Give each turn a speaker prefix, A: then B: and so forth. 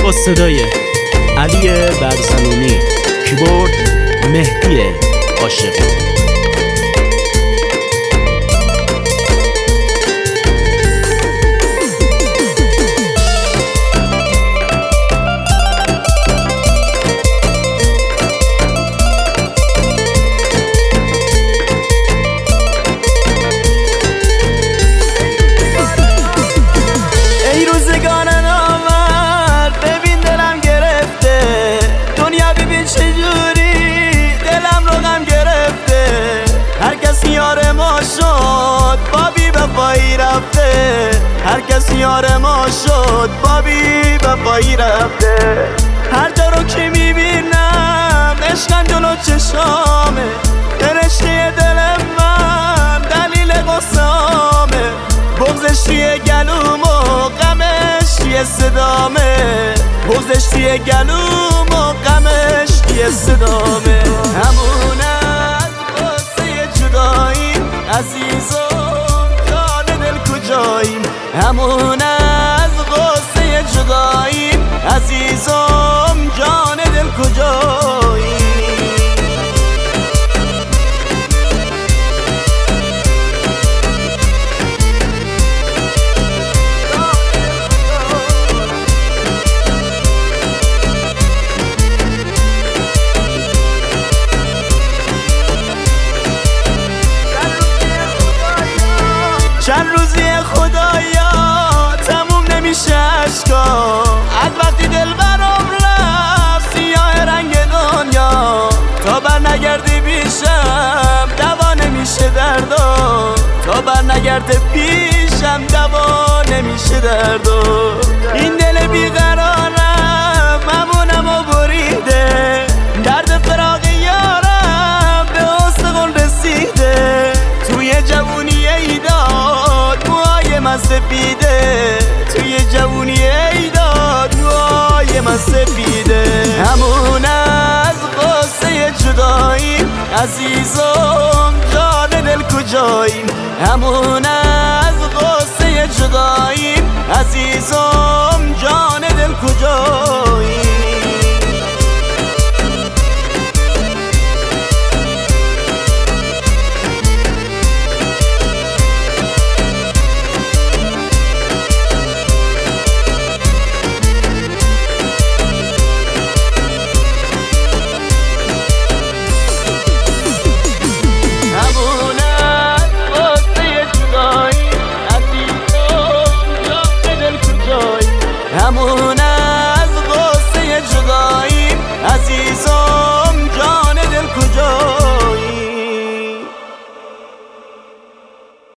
A: با صدای علی برزنونی، کیبورد مهدی عاشقی.
B: یار ما شد با بی وفایی رفته، هر کس یار ما شد با بی وفایی رفته. هر جا رو که میبینم عشقم جلو چشامه، فرشته دل من دلیل قصامه، بغضش توی گلوم و غمش توی صدامه، بغضش توی گلوم و غمش توی صدامه. همونه عزیزم جان دل کجاییم، همون از غصه جداییم، عزیزم جان دل کجاییم. چند روزی خدایا تموم نمیشه عشقا، از وقتی دل برام رفت سیاه رنگ دنیا، تا بر نگردی پیشم دوا نمیشه دردا، تا بر نگرده پیشم دوا نمیشه دردا. این دل بیقرارم همونم و بریده، درد فراق یارم به استقل رسیده، توی جوونی ایداد موهای من سفیده، توی جوونی ایداد موهای من سفیده. همون از قصه جداییم، عزیزم جان دل کجاییم، همون از قصه جداییم، عزیزم جان دل کجاییم. همون از غصه جداییم، عزیزم